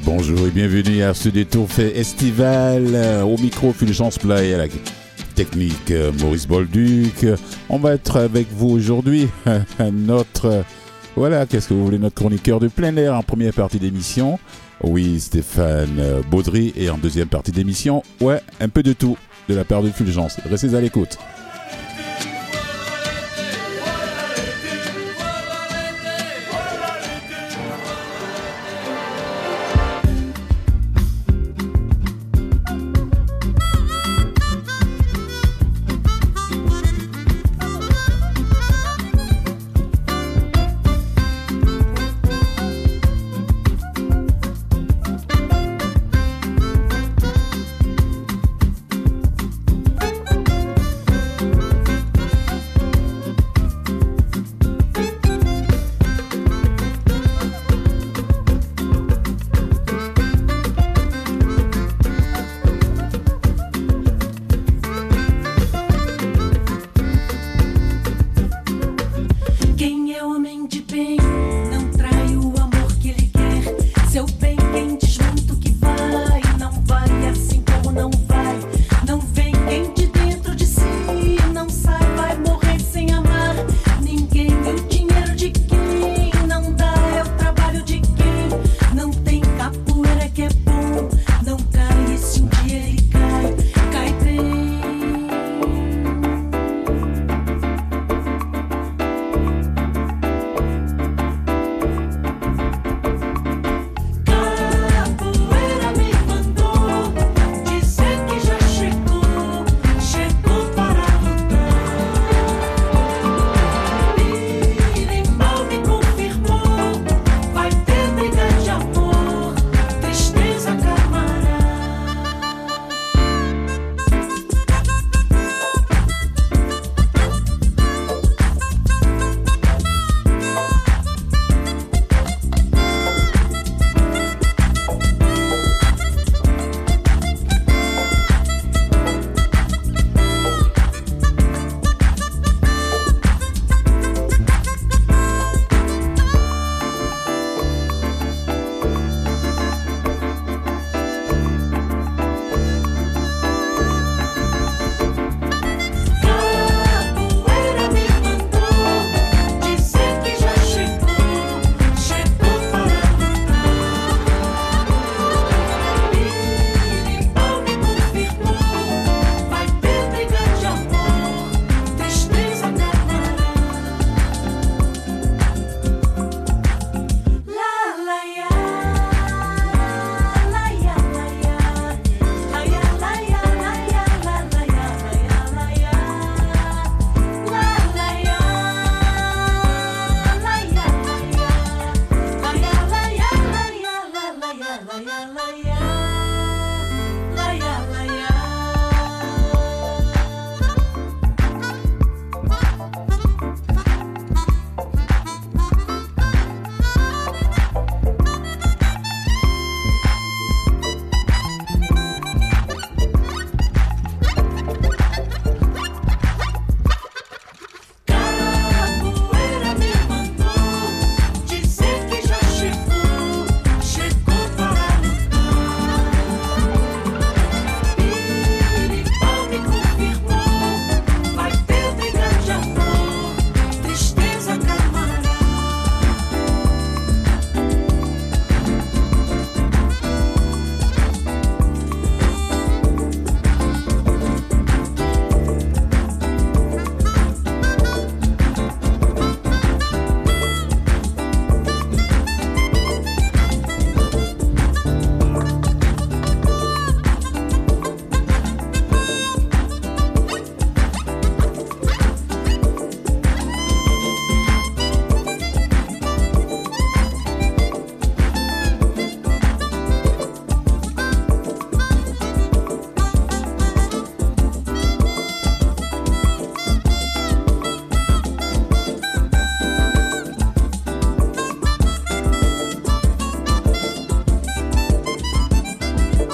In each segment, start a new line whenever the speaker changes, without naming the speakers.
Bonjour et bienvenue à ce détour fait estival. Au micro Fulgence Play et à la technique Maurice Bolduc. On va être avec vous aujourd'hui. Qu'est-ce que vous voulez, notre chroniqueur de plein air en première partie d'émission. Oui, Stéphane Baudry. Et en deuxième partie d'émission, un peu de tout de la part de Fulgence. Restez à l'écoute.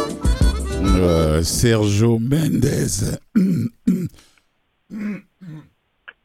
Sergio Mendes.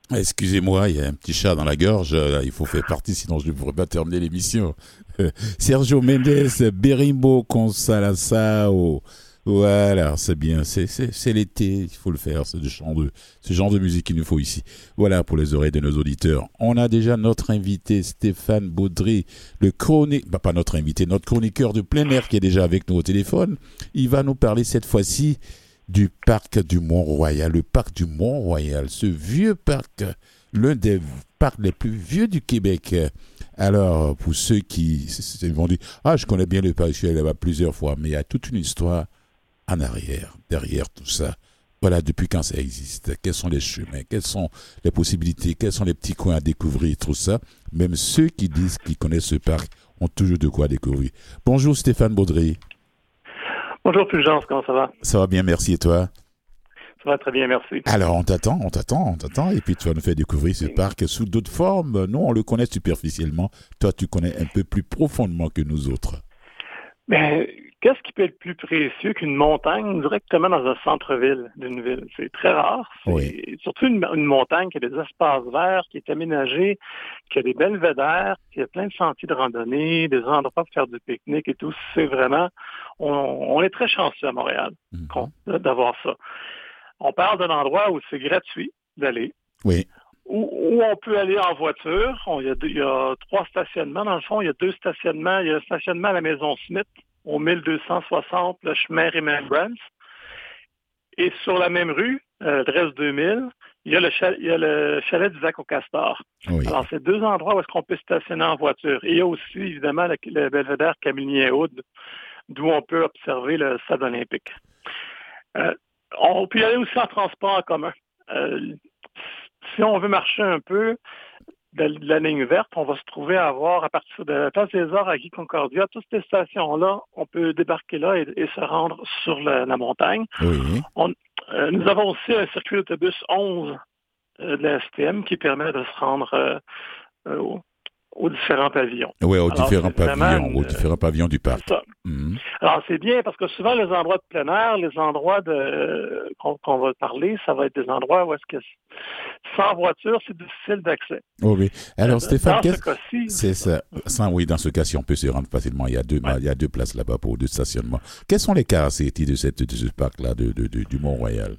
Excusez-moi, il y a un petit chat dans la gorge. Là, il faut faire partie, sinon je ne pourrais pas terminer l'émission. Sergio Mendes, Berimbo Consalasao. Voilà, c'est bien. C'est l'été, il faut le faire. C'est ce genre de musique qu'il nous faut ici. Voilà pour les oreilles de nos auditeurs. On a déjà notre invité Stéphane Baudry, pas notre invité, notre chroniqueur de plein air qui est déjà avec nous au téléphone. Il va nous parler cette fois-ci du parc du Mont-Royal, le parc du Mont-Royal, ce vieux parc, l'un des parcs les plus vieux du Québec. Alors, pour ceux qui vont dire « Ah, je connais bien le parc, je suis allé là-bas plusieurs fois », mais il y a toute une histoire en arrière, derrière tout ça. Voilà, depuis quand ça existe, quels sont les chemins, quelles sont les possibilités, quels sont les petits coins à découvrir, tout ça. Même ceux qui disent qu'ils connaissent ce parc ont toujours de quoi découvrir. Bonjour Stéphane Baudry.
Bonjour Fulgence, comment ça va?
Ça va bien, merci, et toi?
Ça va très bien, merci.
Alors, on t'attend, et puis tu vas nous faire découvrir ce parc sous d'autres formes. Nous, on le connaît superficiellement. Toi, tu connais un peu plus profondément que nous autres.
Mais qu'est-ce qui peut être plus précieux qu'une montagne directement dans un centre-ville d'une ville? C'est très rare. C'est surtout une montagne qui a des espaces verts, qui est aménagée, qui a des belvédères, qui a plein de sentiers de randonnée, des endroits pour faire du pique-nique et tout. C'est vraiment... On est très chanceux à Montréal d'avoir ça. On parle d'un endroit où c'est gratuit d'aller.
Oui.
Où on peut aller en voiture. Il y a 3 stationnements. Dans le fond, il y a 2 stationnements. Il y a un stationnement à la Maison Smith, au 1260, le chemin Remembrance. Et sur la même rue, adresse 2000, il y a le chalet du Lac au Castor.
Oui.
Alors, c'est 2 endroits où est-ce qu'on peut stationner en voiture. Et il y a aussi, évidemment, le belvédère Camillien-Aude, d'où on peut observer le stade olympique. On peut y aller aussi en transport en commun. Si on veut marcher un peu de la ligne verte, on va se trouver à avoir, à partir de la place des Arts à Guy Concordia, toutes ces stations-là, on peut débarquer là et se rendre sur la montagne.
Oui.
Nous avons aussi un circuit d'autobus 11 de la STM qui permet de se rendre aux différents pavillons.
Oui, aux différents pavillons du parc.
C'est ça.
Mm-hmm.
Alors, c'est bien parce que souvent, les endroits de plein air, les endroits qu'on va parler, ça va être des endroits où est-ce que sans voiture, c'est difficile d'accès.
Oh oui. Alors, Stéphane,
dans ce cas-ci,
c'est ça. Oui, dans ce cas-ci, on peut se rendre facilement. Il y a 2 places là-bas pour 2 stationnements. Quelles sont les caractéristiques de ce parc-là, du Mont-Royal?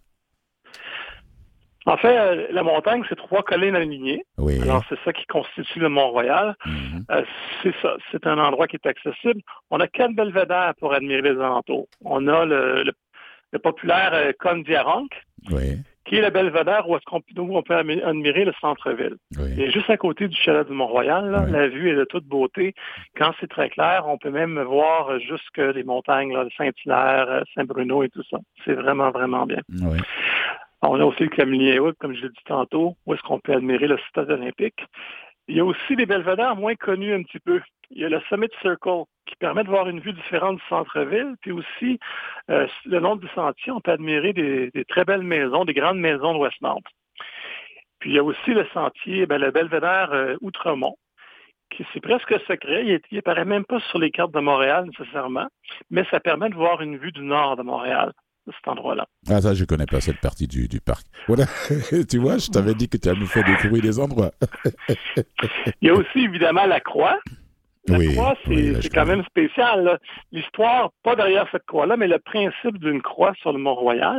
En fait, la montagne, c'est 3 collines alignées.
Oui.
Alors, c'est ça qui constitue le Mont-Royal.
Mm-hmm.
C'est ça. C'est un endroit qui est accessible. On a 4 belvédères pour admirer les alentours. On a le populaire Cône d'Yaronk,
oui,
qui est le belvédère où on peut admirer le centre-ville.
Oui.
Et juste à côté du chalet du Mont-Royal, là,
Oui.
la vue est de toute beauté. Quand c'est très clair, on peut même voir jusque les montagnes, là, Saint-Hilaire, Saint-Bruno et tout ça. C'est vraiment, vraiment bien.
Oui.
On a aussi le Camillien-Aude, comme je l'ai dit tantôt, où est-ce qu'on peut admirer le stade olympique. Il y a aussi des belvédères moins connus un petit peu. Il y a le Summit Circle, qui permet de voir une vue différente du centre-ville. Puis aussi, le long du sentier, on peut admirer des très belles maisons, des grandes maisons de Westmount. Puis il y a aussi le sentier, le belvédère Outremont, qui c'est presque secret. Il apparaît même pas sur les cartes de Montréal nécessairement, mais ça permet de voir une vue du nord de Montréal, de cet endroit-là.
Ah, ça, je ne connais pas cette partie du parc. Voilà. Tu vois, je t'avais dit que tu allais nous faire découvrir des endroits.
Il y a aussi, évidemment, la croix. La croix, c'est quand même spécial, là. L'histoire, pas derrière cette croix-là, mais le principe d'une croix sur le Mont-Royal,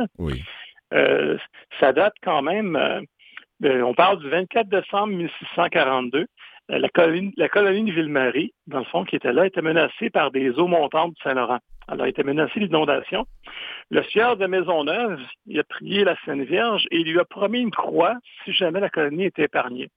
ça date quand même, on parle du 24 décembre 1642. La colonie de Ville-Marie, dans le fond, qui était là, était menacée par des eaux montantes du Saint-Laurent. Alors, elle était menacée d'inondation. Le sieur de Maisonneuve, il a prié la Sainte Vierge et il lui a promis une croix si jamais la colonie était épargnée.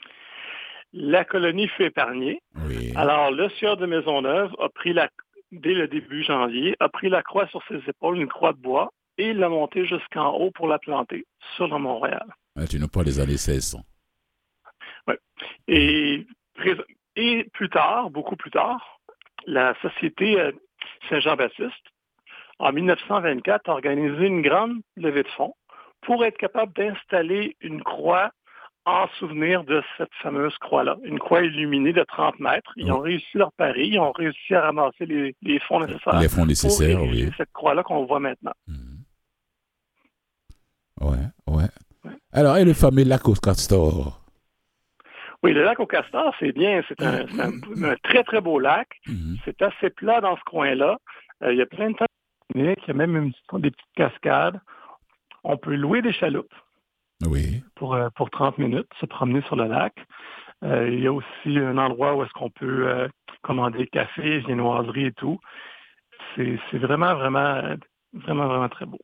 La colonie fut épargnée.
Oui.
Alors, le sieur de Maisonneuve a pris dès le début janvier, a pris la croix sur ses épaules, une croix de bois, et il l'a montée jusqu'en haut pour la planter sur le Mont-Royal.
Ah, tu nous parles des années 1600.
Oui. Et plus tard, beaucoup plus tard, la Société Saint-Jean-Baptiste, en 1924, a organisé une grande levée de fonds pour être capable d'installer une croix en souvenir de cette fameuse croix-là. Une croix illuminée de 30 mètres. Ils ont réussi leur pari, ils ont réussi à ramasser les fonds nécessaires.
Les fonds nécessaires,
pour cette croix-là qu'on voit maintenant.
Ouais. Alors, et le fameux lac au castor?
Oui, le lac au castor, c'est bien. C'est un très, très beau lac. C'est assez plat dans ce coin-là. Il y a plein de temps. Il y a même des petites cascades. On peut louer des chaloupes pour 30 minutes, se promener sur le lac. Il y a aussi un endroit où est-ce qu'on peut commander café, viennoiserie et tout. C'est vraiment, vraiment, vraiment, vraiment très beau.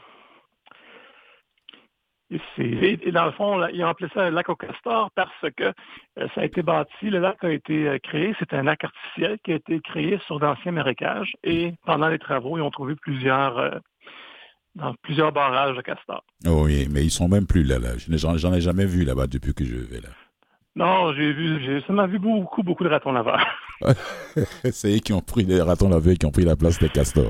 Et dans le fond, là, ils ont appelé ça un lac au castor parce que ça a été bâti, le lac a été créé, c'est un lac artificiel qui a été créé sur d'anciens marécages et pendant les travaux, ils ont trouvé dans plusieurs barrages de castors.
Oh oui, mais ils sont même plus là. J'en ai jamais vu là-bas depuis que je vais là.
Non, j'ai seulement vu beaucoup de ratons laveurs.
C'est eux qui ont pris les ratons laveurs qui ont pris la place des castors.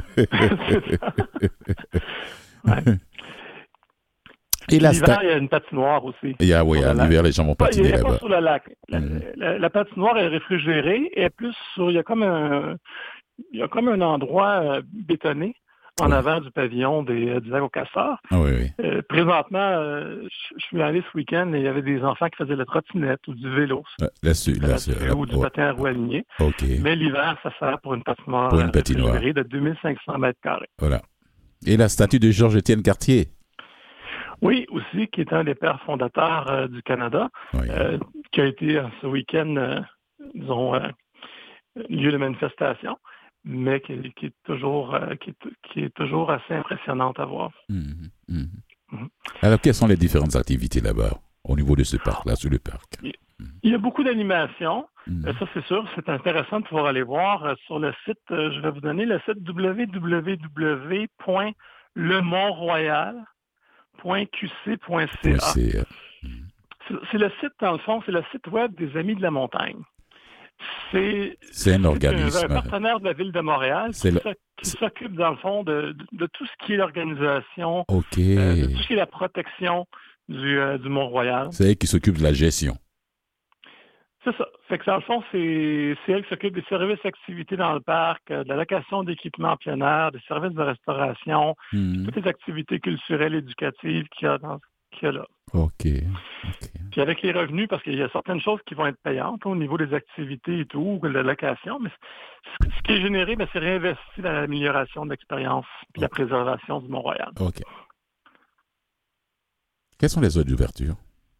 Ouais. Et l'hiver, il y a une patinoire aussi.
L'hiver, les gens vont patiner là-bas.
Il n'y a pas sur le lac. La patinoire est réfrigérée et plus sur, il y a comme un endroit bétonné en avant du pavillon du lac au castor. Présentement, je suis allé ce week-end et il y avait des enfants qui faisaient la trottinette ou du vélo. Ou du patin à roues alignées. Mais l'hiver, ça sert pour une patinoire réfrigérée de 2500 mètres carrés.
Voilà. Et la statue de Georges-Étienne Cartier?
Oui, aussi, qui est un des pères fondateurs du Canada, qui a été ce week-end, lieu de manifestation, mais qui est toujours assez impressionnante à voir.
Alors, quelles sont les différentes activités là-bas, au niveau de ce parc-là, sur le parc?
Il y a beaucoup d'animations. Ça, c'est sûr. C'est intéressant de pouvoir aller voir sur le site. Je vais vous donner le site www.lemontroyal.qc.ca. C'est le site, dans le fond, c'est le site web des Amis de la montagne. C'est
un organisme.
Un partenaire de la Ville de Montréal qui s'occupe, dans le fond, de tout ce qui est l'organisation, de tout ce qui est la protection du Mont-Royal.
C'est elle qui s'occupe de la gestion.
C'est ça. Fait que dans le fond, c'est elle qui s'occupe des services activités dans le parc, de la location d'équipements en plein air, des services de restauration, toutes les activités culturelles, éducatives qu'il y a là.
OK.
Puis avec les revenus, parce qu'il y a certaines choses qui vont être payantes au niveau des activités et tout, ou de la location, mais ce qui est généré, c'est réinvesti dans l'amélioration de l'expérience et la préservation du Mont-Royal.
OK. Quelles sont les heures d'ouverture?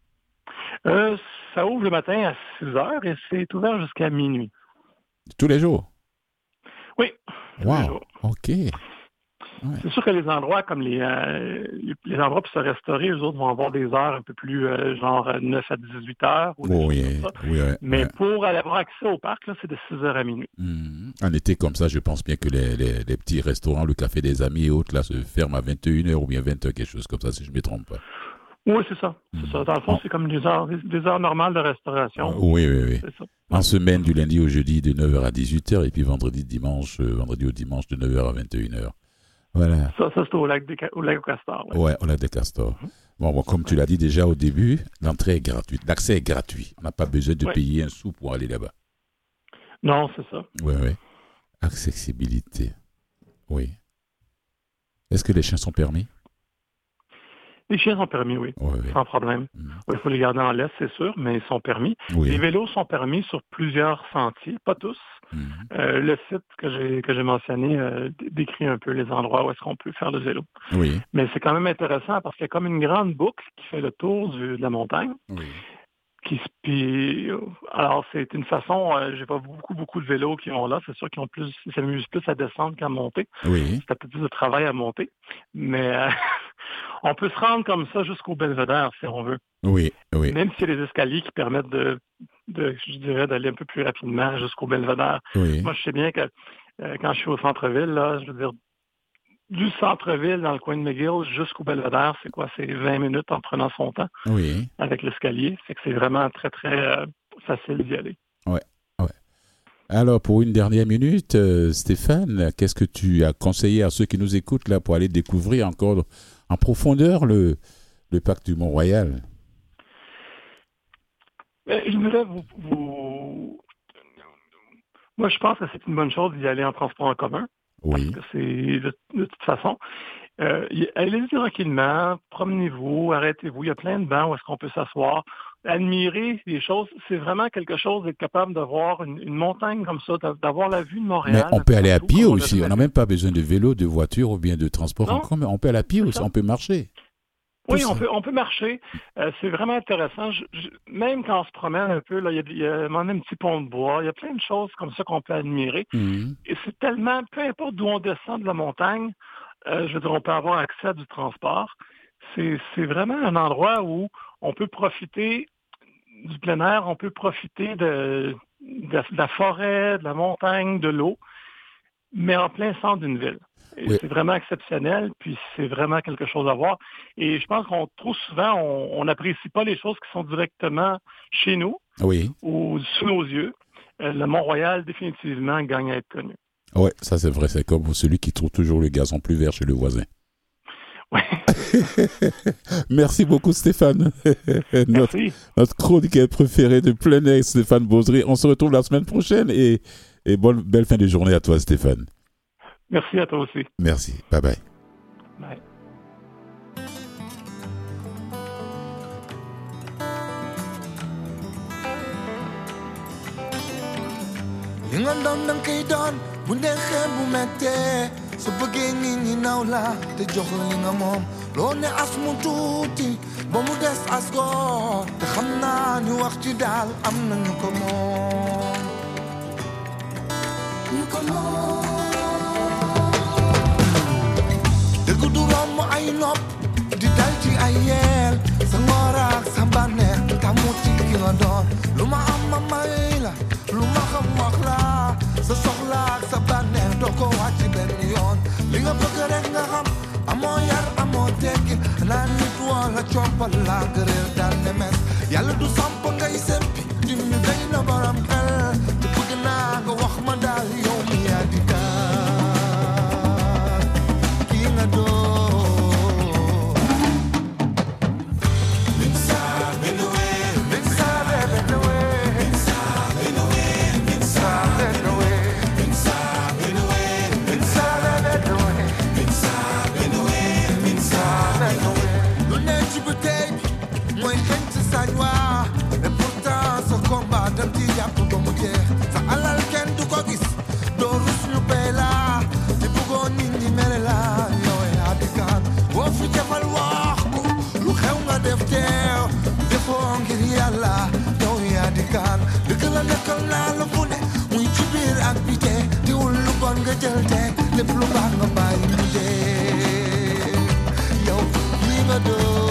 Ça ouvre le matin à 6 heures et c'est ouvert jusqu'à minuit.
Tous les jours?
Oui.
Tous les jours. OK.
Ouais. C'est sûr que les endroits comme les endroits pour se restaurer, eux autres vont avoir des heures un peu plus genre 9 à 18 heures. Mais pour avoir accès au parc, là, c'est de 6 heures à minuit.
En été comme ça, je pense bien que les petits restaurants, le café des amis et autres, là, se ferment à 21 heures ou bien 20 heures, quelque chose comme ça, si je ne me trompe pas.
Oui, c'est ça. Dans le fond, c'est comme des heures normales de restauration.
Oui. C'est ça. En semaine, du lundi au jeudi, de 9h à 18h, et puis vendredi au dimanche, de 9h à 21h. Voilà.
Ça c'est au lac au castor.
Ouais, au lac des castors. Bon, comme tu l'as dit déjà au début, l'entrée est gratuite. L'accès est gratuit. On n'a pas besoin de payer un sou pour aller là-bas.
Non, c'est ça.
Oui. Accessibilité. Oui. Est-ce que les chiens sont permis?
Les chiens sont permis, oui. Sans problème. Il faut les garder en laisse, c'est sûr, mais ils sont permis. Les vélos sont permis sur plusieurs sentiers, pas tous. Le site que j'ai mentionné décrit un peu les endroits où est-ce qu'on peut faire le vélo.
Oui.
Mais c'est quand même intéressant parce qu'il y a comme une grande boucle qui fait le tour de la montagne. Alors, c'est une façon, j'ai pas beaucoup de vélos qui vont là. C'est sûr qu'ils s'amusent plus à descendre qu'à monter. C'est un peu plus de travail à monter. Mais on peut se rendre comme ça jusqu'au Belvédère, si on veut.
Oui.
Même s'il y a des escaliers qui permettent je dirais, d'aller un peu plus rapidement jusqu'au Belvédère. Moi, je sais bien que quand je suis au centre-ville, là, je veux dire, du centre-ville, dans le coin de McGill, jusqu'au Belvédère, c'est quoi? C'est 20 minutes en prenant son temps avec l'escalier. C'est que c'est vraiment très, très facile d'y aller.
Ouais. Alors, pour une dernière minute, Stéphane, qu'est-ce que tu as conseillé à ceux qui nous écoutent là pour aller découvrir encore en profondeur le parc du Mont-Royal?
Je voudrais Moi, je pense que c'est une bonne chose d'y aller en transport en commun. Parce que c'est, de toute façon, Allez-y tranquillement, promenez-vous, arrêtez-vous. Il y a plein de bancs où est-ce qu'on peut s'asseoir. Admirer les choses, c'est vraiment quelque chose d'être capable de voir une montagne comme ça, d'avoir la vue de Montréal.
Mais on peut aller à pied aussi. On n'a même pas besoin de vélo, de voiture ou bien de transport en commun. On peut aller à pied aussi, on peut marcher.
Oui, on peut marcher. C'est vraiment intéressant. Même quand on se promène un peu, là, il y a un petit pont de bois. Il y a plein de choses comme ça qu'on peut admirer.
Mm-hmm.
Et c'est tellement, peu importe d'où on descend de la montagne, je veux dire, on peut avoir accès à du transport. C'est vraiment un endroit où on peut profiter du plein air, on peut profiter de la forêt, de la montagne, de l'eau, mais en plein centre d'une ville. Oui. C'est vraiment exceptionnel, puis c'est vraiment quelque chose à voir. Et je pense qu'on trop souvent, on n'apprécie pas les choses qui sont directement chez nous ou sous nos yeux. Le Mont-Royal, définitivement, gagne à être connu.
Oui, ça c'est vrai. C'est comme celui qui trouve toujours le gazon plus vert chez le voisin.
Oui.
Merci beaucoup, Stéphane. Notre chroniqueur préféré de plein air, Stéphane Bosery. On se retrouve la semaine prochaine et belle fin de journée à toi, Stéphane.
Merci à toi aussi.
Merci. Bye bye.
Bye.
li nga doon danga koy doon bu neexee bu mettee su bëggee nit ñi naw la te jox la li nga moom loo ne as mu tuuti ba mu des as góor te xam naa ñu wax ci daal am na ñu ko moom dëgg du romb ay nopp di dal ci ay yeel sa ngoor ak sa bànneex tamu ci ki nga doon lu ma am ma may la lu ma xam wax la sa soxla ak sa bànneex doo ko wàcc benn yoon li nga bëgg rek nga xam amoo yar amoo tekki naa nit wala compal la gëreel daan ne mes yàlla du samp ngay sempi di ñu day na borom xel te bëgg naa nga wax ma daal yow mi yaa di kaan kii nga doon sa alal kenn du ko gis doo rus ñu pay la te bëggoon nit ñi mere la yow yaa di kaan boo fi defal wax ko lu xew nga def teew defoo ngir yàlla yow yaa di kaan dëgg la nekkal naa la fu ne muy ci biir ak bite diwul lu bon nga jël teg lépp lu baax nga bàyyi mu dee yow lii nga doon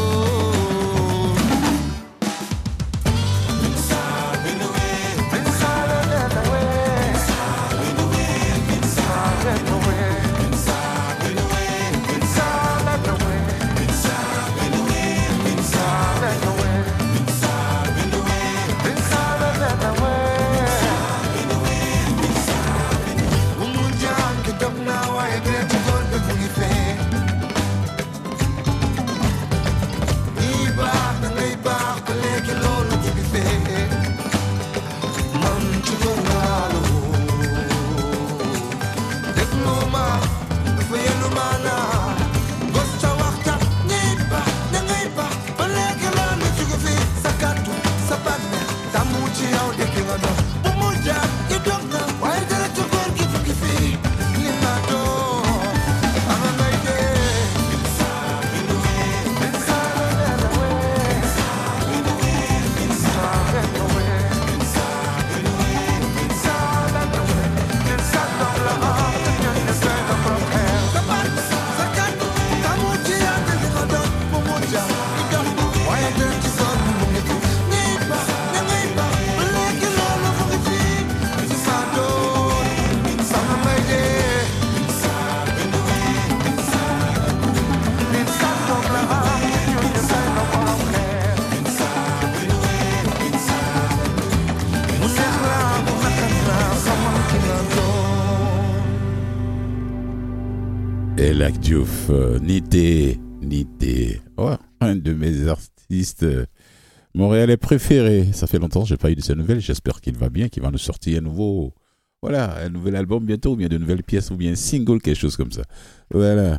Lac Diouf, Nité, un de mes artistes montréalais préférés. Ça fait longtemps que je n'ai pas eu de ses nouvelles. J'espère qu'il va bien, qu'il va nous sortir un nouvel album bientôt, ou bien de nouvelles pièces, ou bien un single, quelque chose comme ça. Voilà.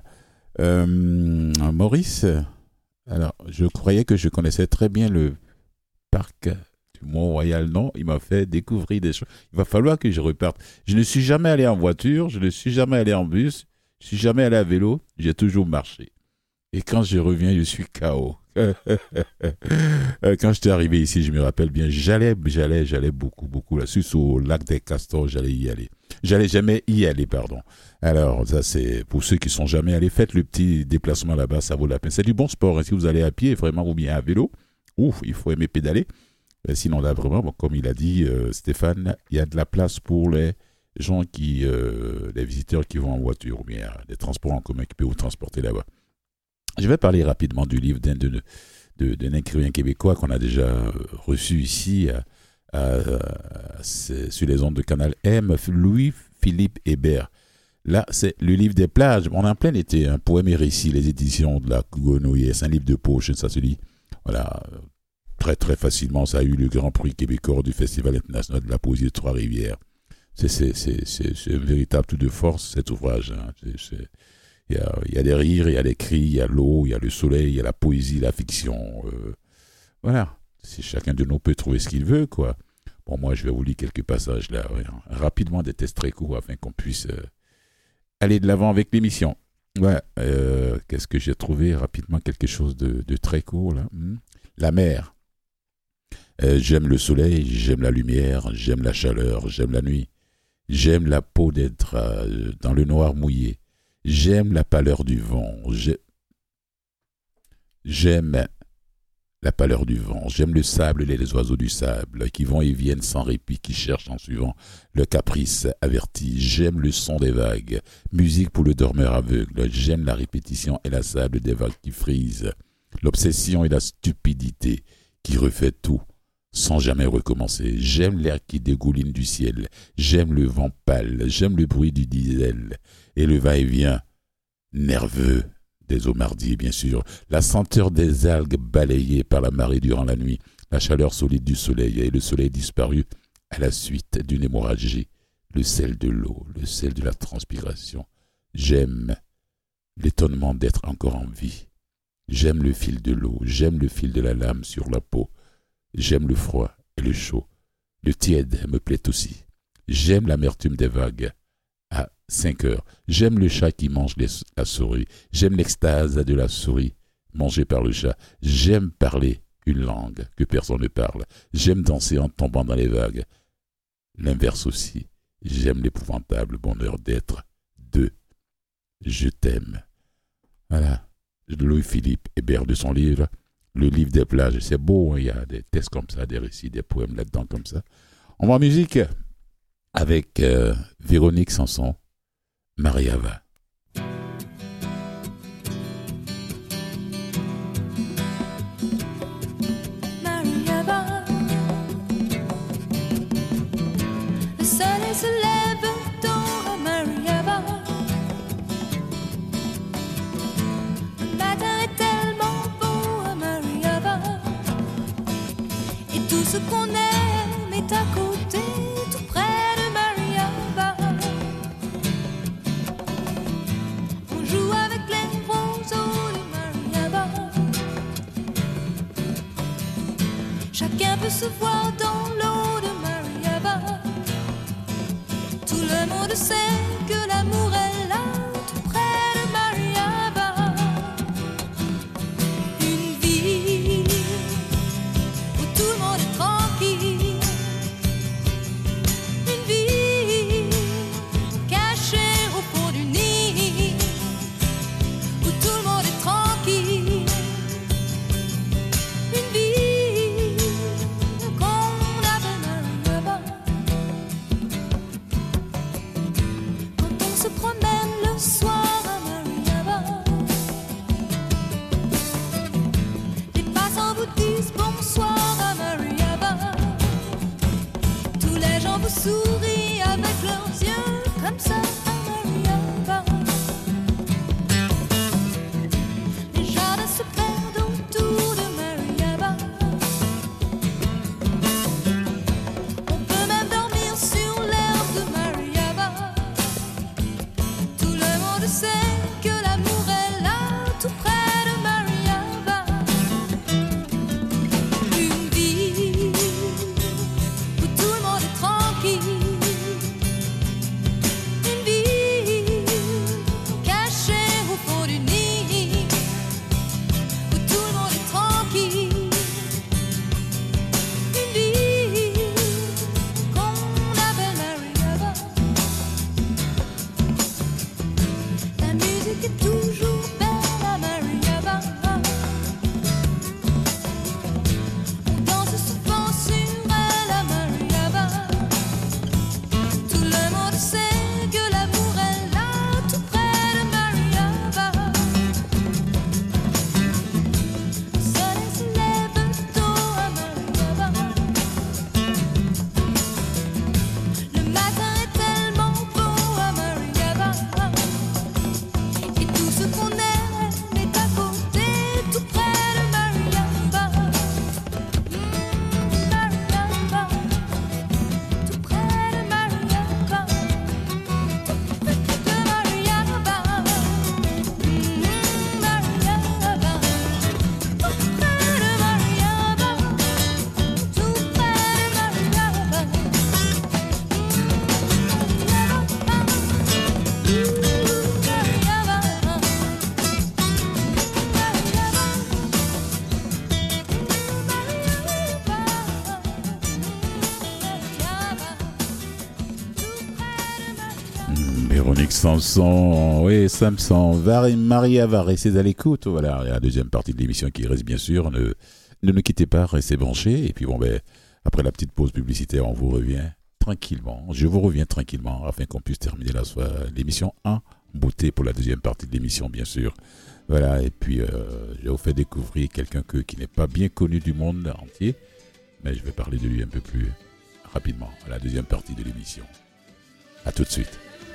Maurice, alors je croyais que je connaissais très bien le parc du Mont-Royal. Non, il m'a fait découvrir des choses. Il va falloir que je reparte. Je ne suis jamais allé en voiture, je ne suis jamais allé en bus, je ne suis jamais allé à vélo, j'ai toujours marché. Et quand je reviens, je suis KO. Quand j'étais arrivé ici, je me rappelle bien, j'allais beaucoup là-dessus, au lac des Castors, j'allais y aller. J'allais jamais y aller, pardon. Alors, ça, c'est pour ceux qui sont jamais allés, faites le petit déplacement là-bas, ça vaut la peine. C'est du bon sport, hein, si vous allez à pied, vraiment, ou bien à vélo. Il faut aimer pédaler. Mais sinon, là, vraiment, bon, comme il a dit, Stéphane, il y a de la place pour les gens les visiteurs qui vont en voiture, ou bien des transports en commun qui peuvent vous transporter là-bas. Je vais parler rapidement du livre d'un écrivain québécois qu'on a déjà reçu ici sur les ondes de Canal M, Louis-Philippe Hébert. Là, c'est le livre des plages. On est en plein été, un poème et récit, les éditions de la Grenouille. C'est un livre de poche, ça se lit. Voilà, très très facilement. Ça a eu le Grand Prix québécois du Festival international de la poésie de Trois-Rivières. C'est un véritable tour de force, cet ouvrage. Hein. Il y a des rires, il y a des cris, il y a l'eau, il y a le soleil, il y a la poésie, la fiction. Voilà. Si chacun de nous peut trouver ce qu'il veut, quoi. Bon, moi, je vais vous lire quelques passages là, rapidement, des tests très courts afin qu'on puisse aller de l'avant avec l'émission. Ouais. Qu'est-ce que j'ai trouvé rapidement? Quelque chose de très court là. La mer. J'aime le soleil, j'aime la lumière, j'aime la chaleur, j'aime la nuit. J'aime la peau d'être dans le noir mouillé. J'aime la pâleur du vent. J'aime la pâleur du vent. J'aime le sable et les oiseaux du sable qui vont et viennent sans répit, qui cherchent en suivant le caprice averti. J'aime le son des vagues, musique pour le dormeur aveugle. J'aime la répétition et la sable des vagues qui frisent. L'obsession et la stupidité qui refait tout sans jamais recommencer. J'aime l'air qui dégouline du ciel. J'aime le vent pâle. J'aime le bruit du diesel et le va-et-vient nerveux des homardiers, bien sûr. La senteur des algues balayées par la marée durant la nuit. La chaleur solide du soleil et le soleil disparu à la suite d'une hémorragie. Le sel de l'eau, le sel de la transpiration. J'aime l'étonnement d'être encore en vie. J'aime le fil de l'eau. J'aime le fil de la lame sur la peau. J'aime le froid et le chaud. Le tiède me plaît aussi. J'aime l'amertume des vagues à 5 heures. J'aime le chat qui mange la souris. J'aime l'extase de la souris mangée par le chat. J'aime parler une langue que personne ne parle. J'aime danser en tombant dans les vagues. L'inverse aussi. J'aime l'épouvantable bonheur d'être deux. Je t'aime. Voilà. Louis-Philippe Hébert de son livre Le livre des plages. C'est beau, hein? Il y a des textes comme ça, des récits, des poèmes là-dedans comme ça. On va en musique avec Véronique Sanson, Mariava.
Mariava, le soleil se lève dans Mariava. Le matin est tellement beau à Mariava, et tout ce qu'on aime est à côté, tout près de Mariava. On joue avec les roseaux de Mariava. Chacun peut se voir dans l'eau de Mariava. Tout le monde sait que l'amour est là, tout près de Mariava. Une vie où tout le monde est tranquille. Une vie cachée au fond du nid, où tout le monde est tranquille. Une vie qu'on appelle Mariava. Quand on se promène le soir à Mariava, les passants vous disent bonsoir à Mariava. Tous les gens vous sourient avec leurs yeux comme ça à Mariava. Les jardins se perdent autour de Mariava. On peut même dormir sur l'herbe de Mariava. Tout le monde sait que l'amour est là,
Véronique Sanson, oui, Samson, Maria va rester à l'écoute. Voilà, la deuxième partie de l'émission qui reste bien sûr. Ne nous quittez pas, restez branchés. Et puis bon, après la petite pause publicitaire, on vous revient tranquillement. Je vous reviens tranquillement afin qu'on puisse terminer l'émission en beauté pour la deuxième partie de l'émission, bien sûr. Voilà, et puis je vous fais découvrir quelqu'un qui n'est pas bien connu du monde entier, mais je vais parler de lui un peu plus rapidement à la deuxième partie de l'émission. À tout de suite.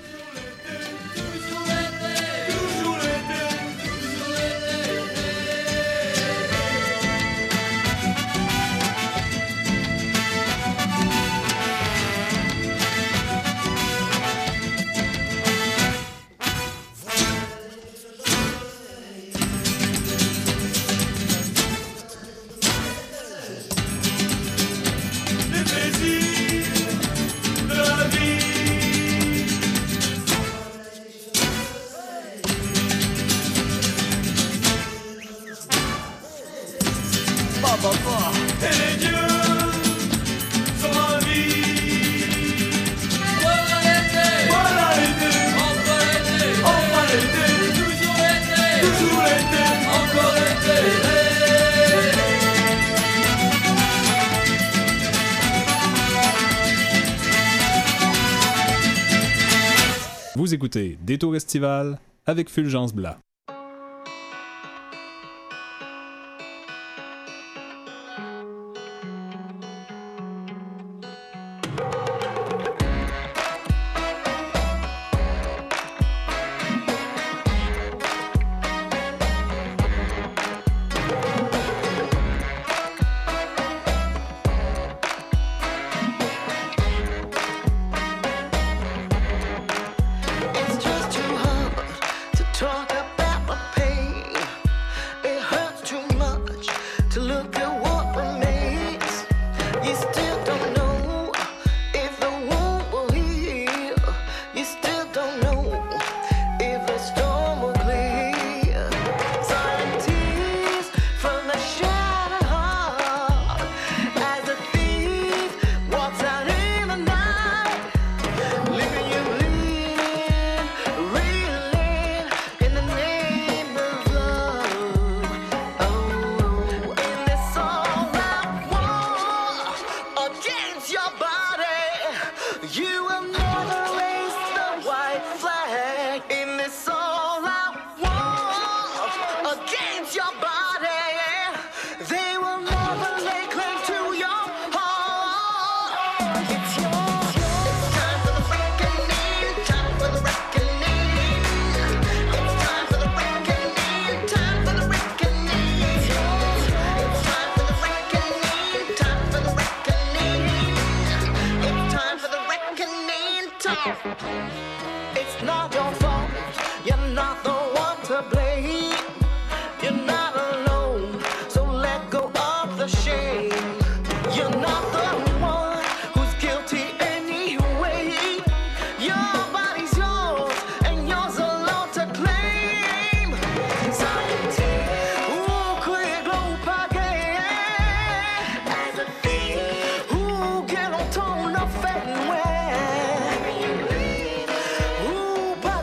Vous écoutez Détour estival avec Fulgence Blas.
It's not your fault, you're not the one to blame. You're not alone, so let go of the shame. You're not the one who's guilty anyway. Your body's yours and yours alone to claim. Who could go paguer as a thief? Who get on tone of fat and where? Who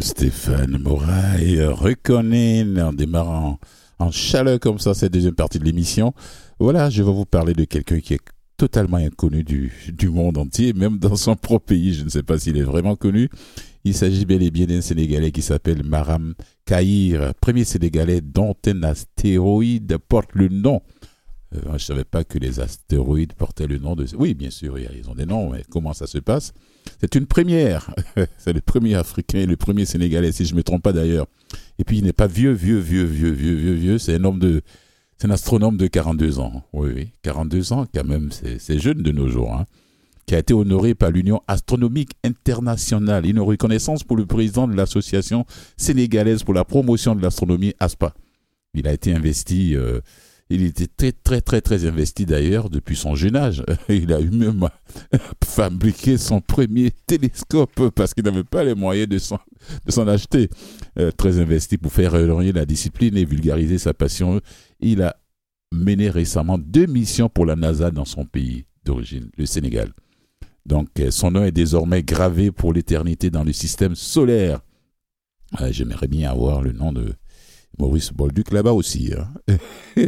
Stéphane Moraille reconnaît en démarrant en chaleur comme ça cette deuxième partie de l'émission. Voilà, je vais vous parler de quelqu'un qui est totalement inconnu du monde entier, même dans son propre pays. Je ne sais pas s'il est vraiment connu. Il s'agit bel et bien d'un Sénégalais qui s'appelle Maram Kahir, premier Sénégalais dont un astéroïde porte le nom. Je ne savais pas que les astéroïdes portaient le nom de... Oui, bien sûr, ils ont des noms, mais comment ça se passe? C'est une première. C'est le premier Africain, le premier Sénégalais, si je ne me trompe pas d'ailleurs. Et puis, il n'est pas vieux. C'est un astronome de 42 ans. Oui, 42 ans, quand même, c'est jeune de nos jours, hein, qui a été honoré par l'Union astronomique internationale. Une reconnaissance pour le président de l'Association sénégalaise pour la promotion de l'astronomie, ASPA. Il a été investi... il était très investi d'ailleurs depuis son jeune âge. Il a eu même fabriqué son premier télescope parce qu'il n'avait pas les moyens de s'en acheter. Très investi pour faire rayonner la discipline et vulgariser sa passion. Il a mené récemment 2 missions pour la NASA dans son pays d'origine, le Sénégal. Donc son nom est désormais gravé pour l'éternité dans le système solaire. J'aimerais bien avoir le nom de Maurice Bolduc là-bas aussi. Hein.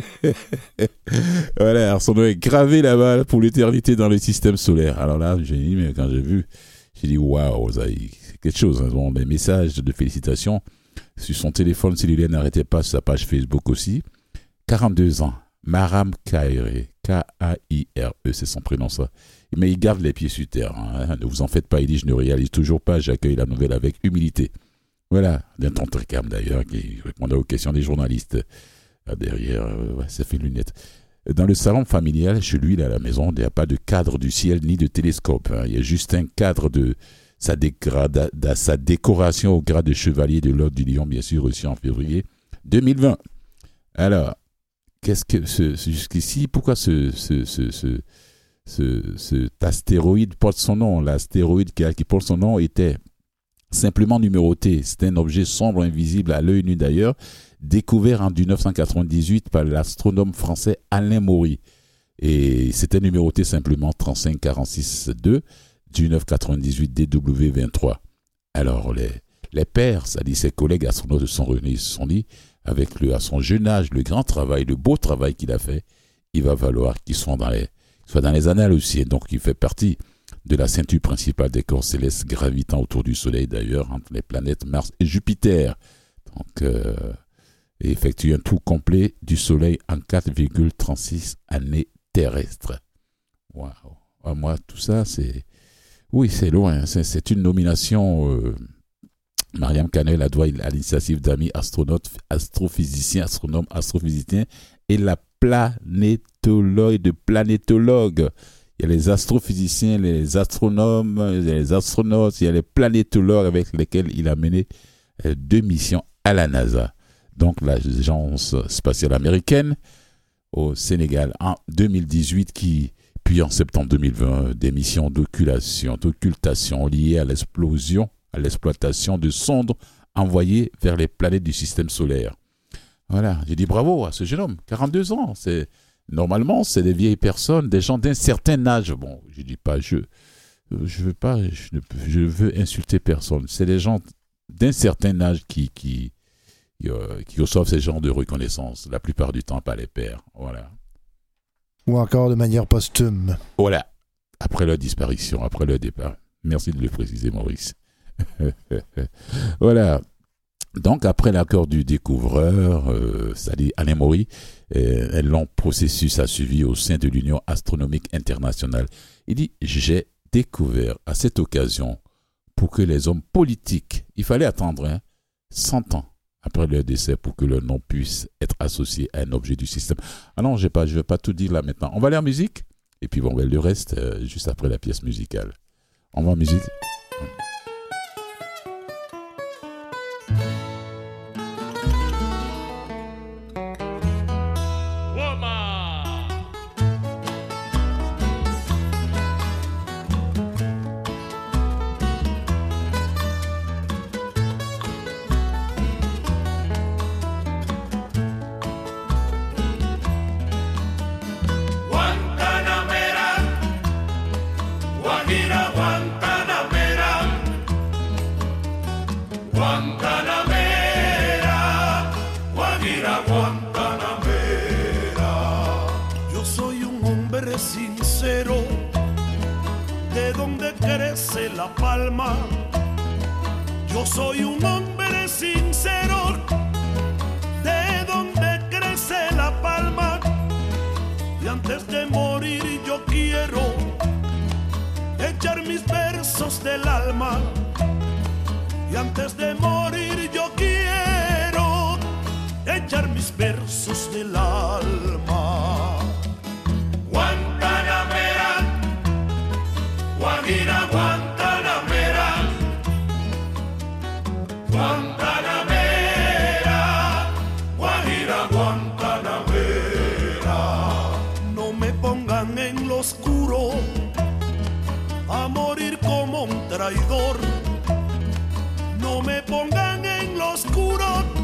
Voilà, alors son nom est gravé là-bas pour l'éternité dans le système solaire. Alors là, mais quand j'ai dit waouh, c'est quelque chose. Hein. Bon, des messages de félicitations sur son téléphone cellulaire, n'arrêtez pas sur sa page Facebook aussi. 42 ans, Maram Kahir, K-A-I-R-E, c'est son prénom ça. Mais il garde les pieds sur terre. Hein. Ne vous en faites pas, il dit je ne réalise toujours pas, j'accueille la nouvelle avec humilité. Voilà, d'un ton très calme d'ailleurs, qui répondait aux questions des journalistes. Derrière, ça fait lunettes. Dans le salon familial, chez lui, là, à la maison, il n'y a pas de cadre du ciel ni de télescope. Hein. Il y a juste un cadre de sa décoration au grade de chevalier de l'Ordre du Lion, bien sûr, reçu en février 2020. Alors, qu'est-ce que jusqu'ici, pourquoi cet astéroïde porte son nom? L'astéroïde qui porte son nom était simplement numéroté. C'était un objet sombre, invisible à l'œil nu d'ailleurs, découvert en 1998 par l'astronome français Alain Maury. Et c'était numéroté simplement 35462 1998 DW23. Alors les pairs, c'est-à-dire ses collègues astronautes se sont réunis, se sont dit, avec à son jeune âge, le grand travail, le beau travail qu'il a fait, il va falloir qu'il soit dans les annales aussi. Et donc il fait partie de la ceinture principale des corps célestes gravitant autour du Soleil d'ailleurs, entre les planètes Mars et Jupiter. Donc, et effectue un tour complet du Soleil en 4,36 années terrestres. Waouh! Moi, tout ça, c'est loin. C'est une nomination. Mariam Kanel a doit à l'initiative d'amis astronautes, astrophysiciens, astronomes, astrophysiciens et la planétologue. Il y a les astrophysiciens, les astronomes, les astronautes, il y a les planétologues avec lesquels il a mené 2 missions à la NASA. Donc l'agence spatiale américaine au Sénégal en 2018, puis en septembre 2020, des missions d'occultation liées à l'exploitation de sondes envoyées vers les planètes du système solaire. Voilà, j'ai dit bravo à ce jeune homme, 42 ans, normalement, c'est des vieilles personnes, des gens d'un certain âge. Bon, je dis pas, je veux insulter personne. C'est des gens d'un certain âge qui reçoivent ces genres de reconnaissance. La plupart du temps, pas les pairs. Voilà.
Ou encore de manière posthume.
Voilà. Après leur disparition, après leur départ. Merci de le préciser, Maurice. Voilà. Donc, après l'accord du découvreur, c'est-à-dire Alain Maury, un long processus a suivi au sein de l'Union astronomique internationale. Il dit, j'ai découvert à cette occasion pour que les hommes politiques, il fallait attendre 100 ans après leur décès pour que leur nom puisse être associé à un objet du système. Ah non, je ne vais pas tout dire là maintenant. On va aller en musique et puis on va le reste juste après la pièce musicale. On va en musique.
Guantanamera, Guajira, Guantanamera. Guantanamera, Guajira Guantanamera. Yo soy un hombre sincero, de donde crece la palma. Yo soy un hombre sincero, de donde crece la palma. Y antes de morir yo quiero echar mis versos del alma. Y antes de morir yo quiero echar mis versos del alma. Guantanamera, Guajira Guantanamera, Guantanamera, Guajira Guantanamera. No me pongan en lo oscuro a morir como un traidor. No me pongan en lo oscuro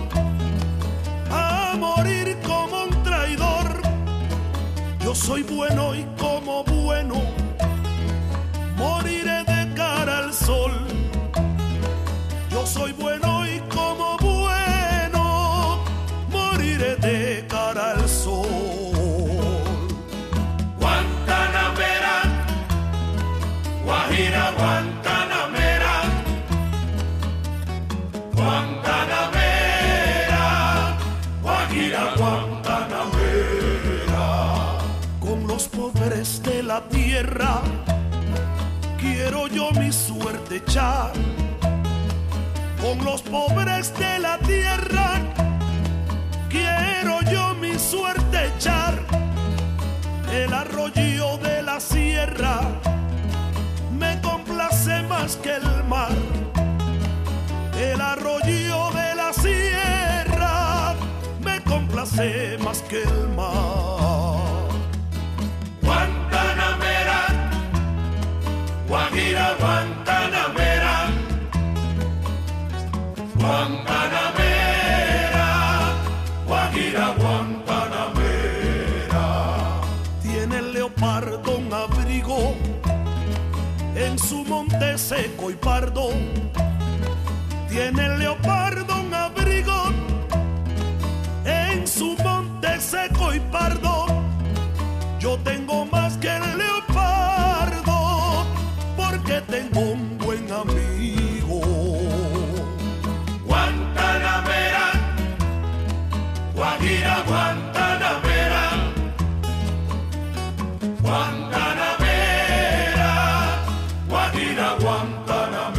a morir como un traidor. Yo soy bueno y como bueno moriré de cara al sol. Yo soy bueno y como bueno moriré de cara al sol. Guantanamera, Guajira Guantanamera, Guantanamera, Guajira Guantanamera. Con los pobres de la tierra quiero yo mi suerte echar. Con los pobres de la tierra quiero yo mi suerte echar. El arroyo de la sierra me complace más que el mar. El arroyo de la sierra me complace más que el mar. Guantanamera, Guajira Guantanamera, Guantanamera, Guajira Guantanamera. Tiene el leopardo un abrigo en su monte seco y pardo. Tiene el leopardo un abrigo en su monte seco y pardo. Yo tengo más que el leopardo porque tengo un buen amigo. Guantanamera, Guajira Guantanamera, Guantanamera, Guajira Guantanamera.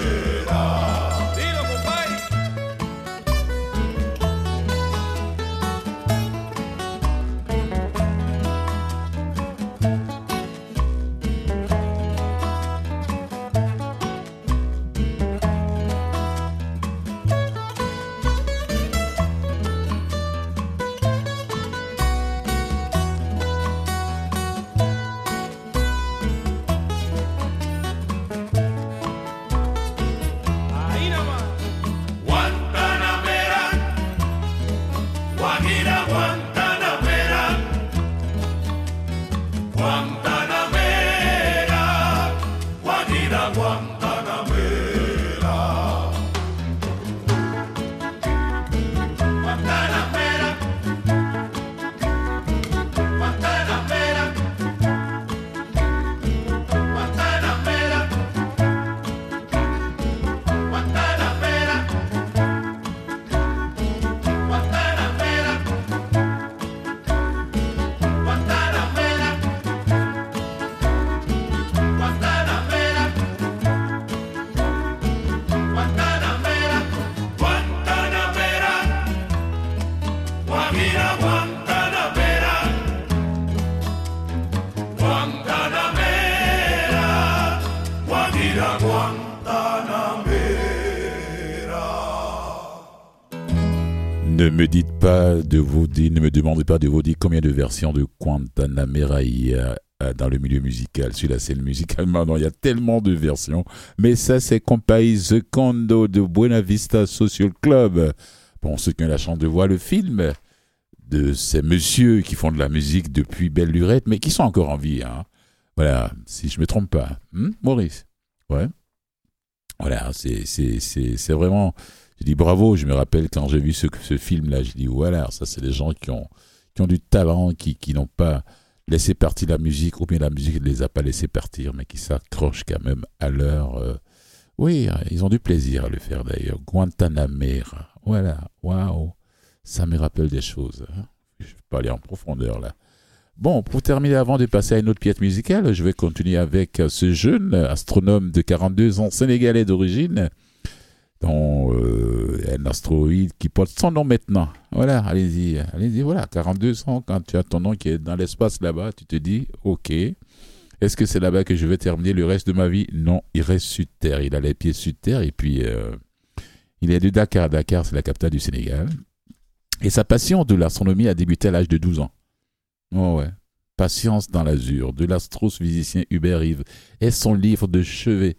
Ne me dites pas de vous dire, ne me demandez pas de vous dire combien de versions de Guantanamera il y a dans le milieu musical, sur la scène musicale. Maintenant, il y a tellement de versions. Mais ça, c'est Compay The Condo de Buena Vista Social Club. Pour ceux qui ont la chance de voir le film de ces messieurs qui font de la musique depuis belle lurette, mais qui sont encore en vie. Hein. Voilà, si je ne me trompe pas. Maurice? Ouais. Voilà, c'est vraiment... Je dis bravo, je me rappelle quand j'ai vu ce film-là, je dis voilà, ça c'est des gens qui ont du talent, qui n'ont pas laissé partir la musique, ou bien la musique ne les a pas laissés partir, mais qui s'accrochent quand même à leur... Oui, ils ont du plaisir à le faire d'ailleurs. Guantanamera, voilà, waouh, ça me rappelle des choses. Hein. Je ne vais pas aller en profondeur là. Bon, pour terminer, avant de passer à une autre pièce musicale, je vais continuer avec ce jeune astronome de 42 ans, sénégalais d'origine, dont un astéroïde qui porte son nom maintenant. Voilà, allez-y, voilà, 42 ans, quand tu as ton nom qui est dans l'espace là-bas, tu te dis, ok, est-ce que c'est là-bas que je vais terminer le reste de ma vie? Non, il reste sur Terre, il a les pieds sur Terre, et puis il est de Dakar. Dakar, c'est la capitale du Sénégal. Et sa passion de l'astronomie a débuté à l'âge de 12 ans. Oh ouais. Patience dans l'azur, de l'astrophysicien Hubert Reeves et son livre de chevet.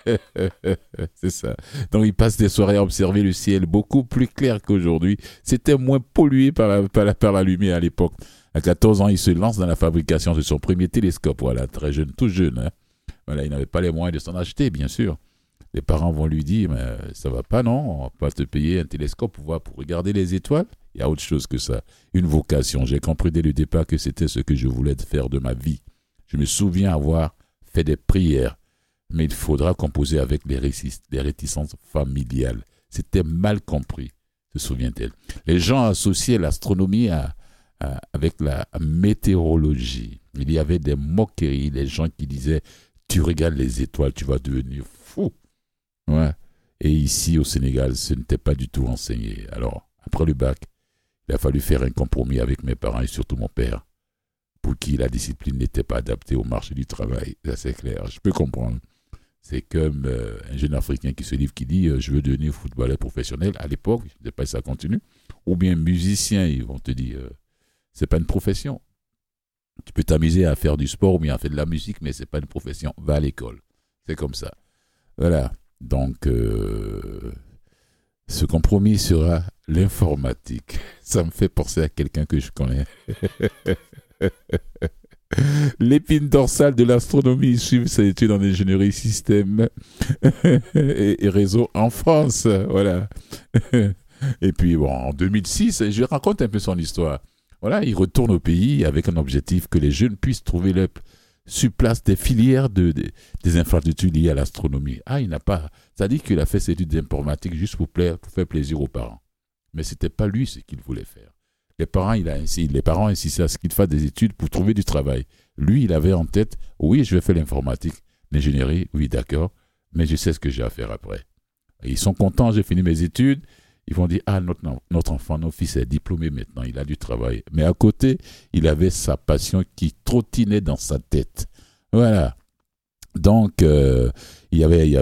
C'est ça. Donc il passe des soirées à observer le ciel beaucoup plus clair qu'aujourd'hui. C'était moins pollué par la lumière à l'époque. À 14 ans, il se lance dans la fabrication de son premier télescope. Voilà, très jeune, tout jeune. Hein. Voilà, il n'avait pas les moyens de s'en acheter, bien sûr. Les parents vont lui dire, mais ça va pas, non, on va pas te payer un télescope pour regarder les étoiles. Il y a autre chose que ça, une vocation. J'ai compris dès le départ que c'était ce que je voulais faire de ma vie. Je me souviens avoir fait des prières, mais il faudra composer avec les réticences familiales. C'était mal compris, se souvient-elle. Les gens associaient l'astronomie avec la météorologie. Il y avait des moqueries, les gens qui disaient « tu regardes les étoiles, tu vas devenir fou ». Ouais. Et ici, au Sénégal, ce n'était pas du tout enseigné. Alors, après le bac, il a fallu faire un compromis avec mes parents et surtout mon père, pour qui la discipline n'était pas adaptée au marché du travail. Ça, c'est clair. Je peux comprendre. C'est comme un jeune Africain qui se livre, qui dit « je veux devenir footballeur professionnel ». À l'époque, je ne sais pas si ça continue. Ou bien musicien, ils vont te dire c'est pas une profession. Tu peux t'amuser à faire du sport ou bien à faire de la musique, mais c'est pas une profession. Va à l'école. C'est comme ça. Voilà. Donc, ce compromis sera l'informatique. Ça me fait penser à quelqu'un que je connais. L'épine dorsale de l'astronomie, suit ses études en ingénierie système et réseau en France. Voilà. Et puis, bon, en 2006, je raconte un peu son histoire. Voilà, il retourne au pays avec un objectif que les jeunes puissent trouver sur place des filières des infrastructures liées à l'astronomie. Ah, il n'a pas... Ça dit qu'il a fait ses études d'informatique juste pour faire plaisir aux parents. Mais ce n'était pas lui ce qu'il voulait faire. Les parents insistaient à ce qu'il fasse des études pour trouver du travail. Lui, il avait en tête, oui, je vais faire l'informatique, l'ingénierie, oui, d'accord, mais je sais ce que j'ai à faire après. Et ils sont contents, j'ai fini mes études. Ils vont dire, ah, notre enfant, notre fils est diplômé maintenant, il a du travail. Mais à côté, il avait sa passion qui trottinait dans sa tête. Voilà. Donc, il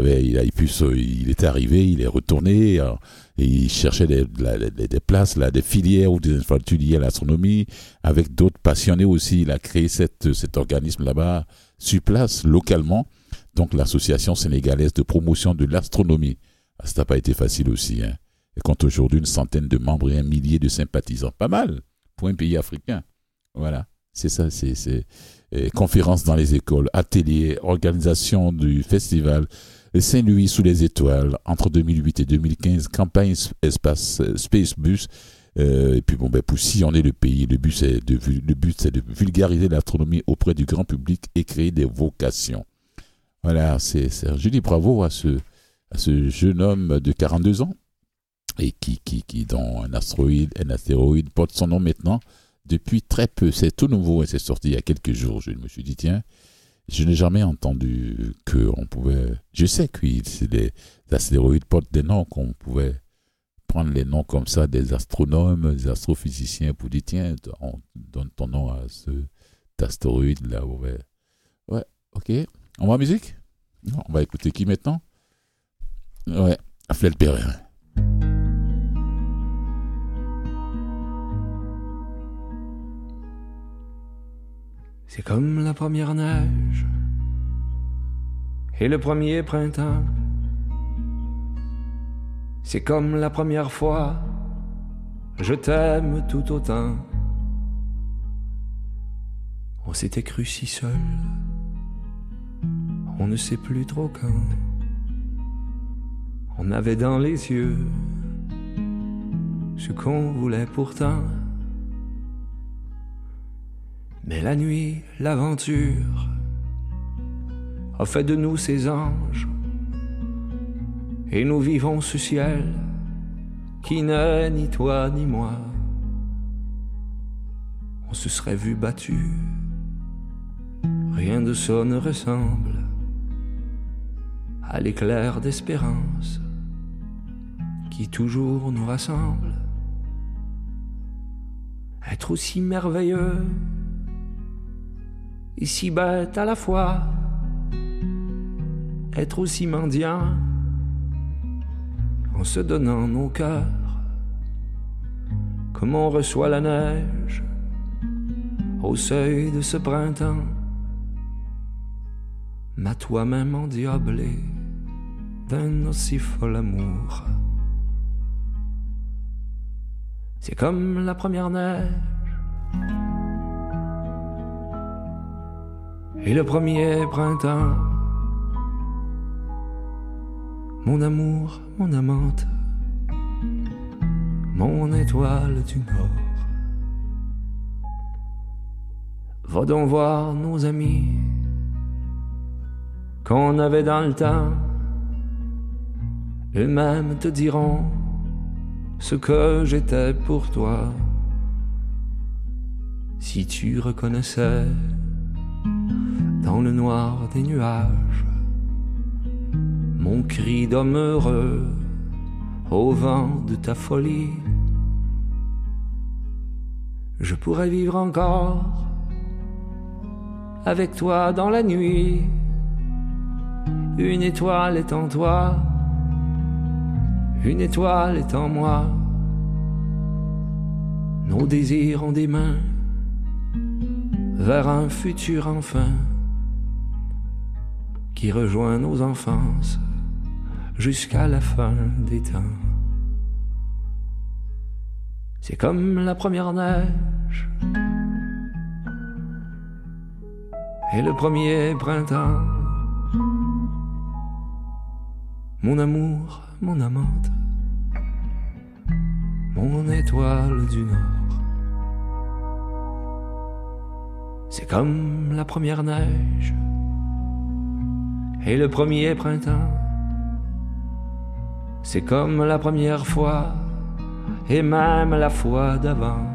était arrivé, il est retourné, et il cherchait des places, là, des filières ou des infrastructures liées à l'astronomie, avec d'autres passionnés aussi. Il a créé cet organisme là-bas, sur place, localement. Donc, l'Association sénégalaise de promotion de l'astronomie. Ça n'a pas été facile aussi, hein. Elle compte aujourd'hui une centaine de membres et 1 millier de sympathisants. Pas mal pour un pays africain. Voilà, c'est ça, c'est conférences dans les écoles, ateliers, organisation du festival Saint-Louis sous les étoiles entre 2008 et 2015, campagne Space Bus. Et puis bon, pour sillonner le pays, le but c'est de vulgariser l'astronomie auprès du grand public et créer des vocations. Voilà, je dis bravo à ce jeune homme de 42 ans. Et dont un astéroïde porte son nom maintenant depuis très peu. C'est tout nouveau et c'est sorti il y a quelques jours. Je me suis dit, tiens, je n'ai jamais entendu qu'on pouvait... Je sais que les astéroïdes portent des noms, qu'on pouvait prendre les noms comme ça des astronomes, des astrophysiciens pour dire, tiens, on donne ton nom à cet astéroïde-là. Ouais, ok. On va en musique? Non, on va écouter qui maintenant? Ouais, Fled Perrin.
C'est comme la première neige et le premier printemps. C'est comme la première fois, je t'aime tout autant. On s'était cru si seul, on ne sait plus trop quand. On avait dans les yeux ce qu'on voulait pourtant. Mais la nuit, l'aventure a fait de nous ces anges. Et nous vivons ce ciel qui n'est ni toi ni moi. On se serait vu battu. Rien de ça ne ressemble à l'éclair d'espérance qui toujours nous rassemble. Être aussi merveilleux et si bête à la fois, être aussi mendiant en se donnant nos cœurs, comme on reçoit la neige au seuil de ce printemps. M'a toi-même endiablé d'un aussi fol amour. C'est comme la première neige et le premier printemps. Mon amour, mon amante, mon étoile du Nord. Va donc voir nos amis qu'on avait dans le temps. Eux-mêmes te diront ce que j'étais pour toi. Si tu reconnaissais dans le noir des nuages mon cri d'homme heureux au vent de ta folie, je pourrais vivre encore avec toi dans la nuit. Une étoile est en toi, une étoile est en moi. Nos désirs ont des mains vers un futur enfin qui rejoint nos enfances jusqu'à la fin des temps. C'est comme la première neige et le premier printemps. Mon amour, mon amante, mon étoile du Nord. C'est comme la première neige et le premier printemps. C'est comme la première fois et même la fois d'avant.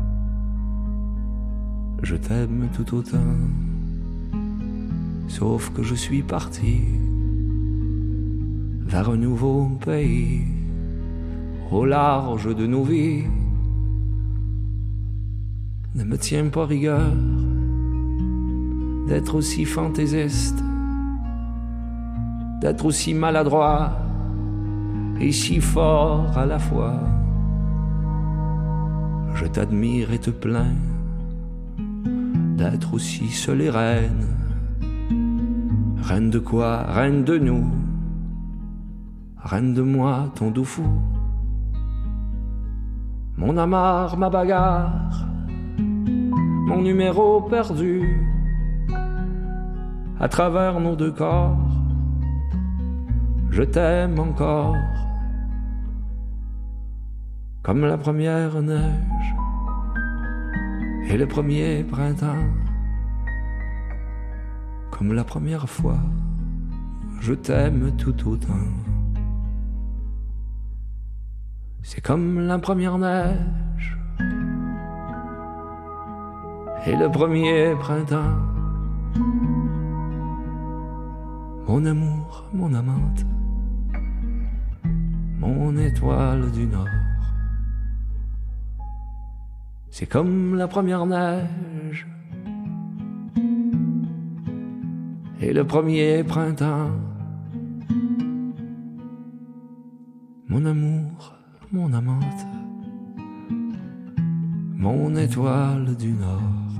Je t'aime tout autant, sauf que je suis parti vers un nouveau pays, au large de nos vies. Ne me tiens pas rigueur d'être aussi fantaisiste, d'être aussi maladroit et si fort à la fois. Je t'admire et te plains d'être aussi seule et reine. Reine de quoi? Reine de nous. Reine de moi, ton doux fou. Mon amarre, ma bagarre, mon numéro perdu. À travers nos deux corps, je t'aime encore. Comme la première neige et le premier printemps. Comme la première fois, je t'aime tout autant. C'est comme la première neige et le premier printemps. Mon amour, mon amante, mon étoile du Nord. C'est comme la première neige et le premier printemps. Mon amour, mon amante, mon étoile du Nord.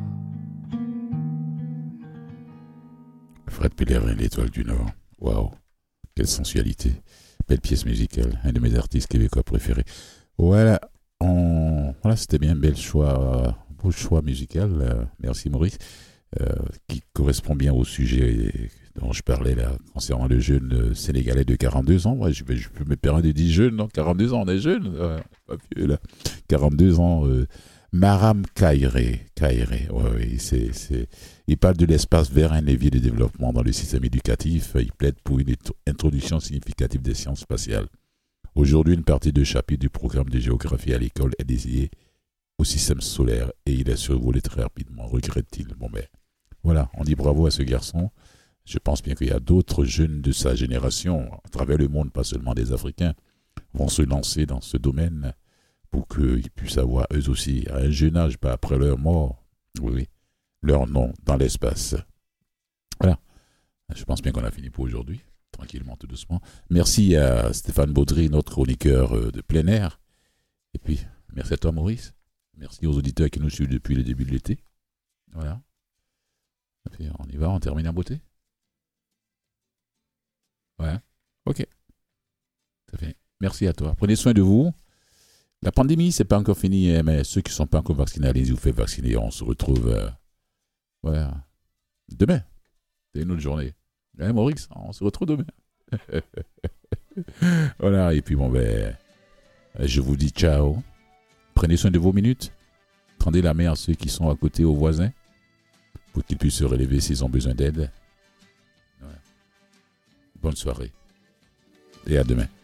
Fred Pellerin, l'étoile du Nord. Waouh, quelle sensualité. Belle pièce musicale, un de mes artistes québécois préférés. Voilà, c'était bien, beau choix musical. Merci Maurice, qui correspond bien au sujet dont je parlais là, concernant le jeune Sénégalais de 42 ans. Ouais, je peux me permettre de dire jeune, non, 42 ans, on est jeune, pas vieux là. 42 ans, Maram Kairé, ouais, il parle de l'espace vers un levier de développement dans le système éducatif. Il plaide pour une introduction significative des sciences spatiales. Aujourd'hui, une partie de chapitre du programme de géographie à l'école est dédiée au système solaire et il est survolé très rapidement, regrette-t-il. Bon ben, voilà, on dit bravo à ce garçon. Je pense bien qu'il y a d'autres jeunes de sa génération, à travers le monde, pas seulement des Africains, vont se lancer dans ce domaine pour qu'ils puissent avoir eux aussi, à un jeune âge, pas après leur mort, oui, leur nom dans l'espace. Voilà, je pense bien qu'on a fini pour aujourd'hui, tranquillement, tout doucement. Merci à Stéphane Baudry, notre chroniqueur de plein air. Et puis, merci à toi, Maurice. Merci aux auditeurs qui nous suivent depuis le début de l'été. Voilà. Et puis, on y va, on termine en beauté. Ouais, ok. Ça fait. Merci à toi. Prenez soin de vous. La pandémie, c'est pas encore fini, mais ceux qui ne sont pas encore vaccinés, allez-y, vous faites vacciner. On se retrouve demain. C'est une autre journée. Maurice, on se retrouve demain. Voilà, et puis bon, je vous dis ciao. Prenez soin de vos minutes. Tendez la main à ceux qui sont à côté, aux voisins, pour qu'ils puissent se relever s'ils ont besoin d'aide. Bonne soirée et à demain.